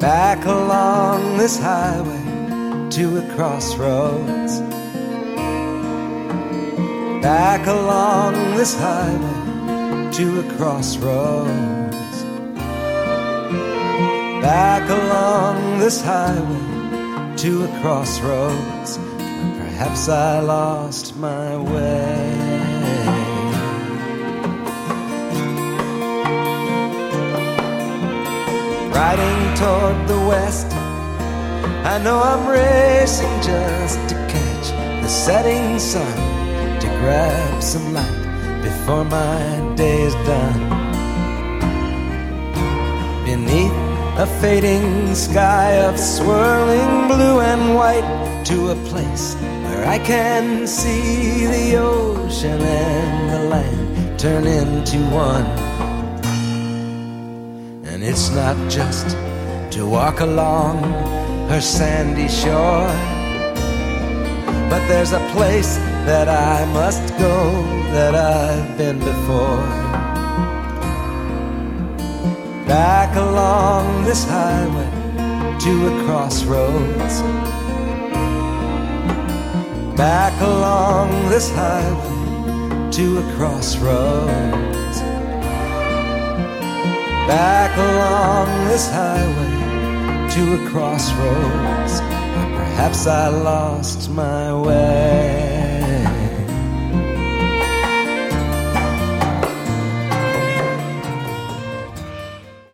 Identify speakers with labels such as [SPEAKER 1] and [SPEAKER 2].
[SPEAKER 1] back along this highway to a crossroads. Back along this highway to a crossroads. Back along this highway to a crossroads. Perhaps I lost my way. Riding toward the west, I know I'm racing just to catch the setting sun, to grab some light before my day is done. Beneath a fading sky of swirling blue and white, to a place where I can see the ocean and the land turn into one. And it's not just to walk along her sandy shore, but there's a place that I must go that I've been before. Back along this highway to a crossroads. Back along this highway to a crossroads. Back along this highway to a crossroads. Perhaps I lost my way.